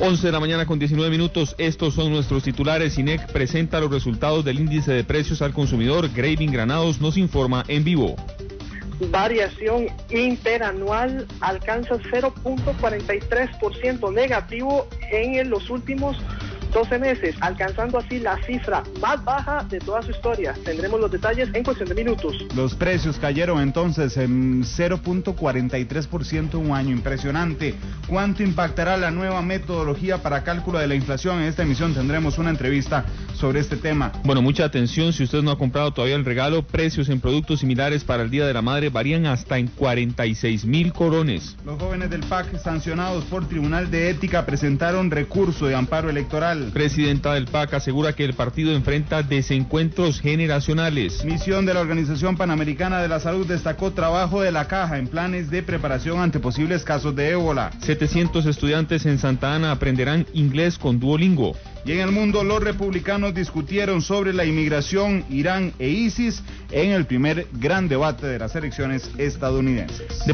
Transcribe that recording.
11 de la mañana con 19 minutos. Estos son nuestros titulares. INEC presenta los resultados del índice de precios al consumidor. Grading Granados nos informa en vivo. Variación interanual alcanza 0.43% negativo en los últimos 12 meses, alcanzando así la cifra más baja de toda su historia. Tendremos los detalles en cuestión de minutos. Los precios cayeron entonces en 0.43% un año, impresionante. ¿Cuánto impactará la nueva metodología para cálculo de la inflación? En esta emisión tendremos una entrevista sobre este tema. Bueno, mucha atención, si usted no ha comprado todavía el regalo, precios en productos similares para el Día de la Madre varían hasta en 46.000 colones. Los jóvenes del PAC, sancionados por Tribunal de Ética, presentaron recurso de amparo electoral. Presidenta del PAC asegura que el partido enfrenta desencuentros generacionales. Misión de la Organización Panamericana de la Salud destacó trabajo de la Caja en planes de preparación ante posibles casos de ébola. 700 estudiantes en Santa Ana aprenderán inglés con Duolingo. Y en el mundo, los republicanos discutieron sobre la inmigración, Irán e ISIS en el primer gran debate de las elecciones estadounidenses.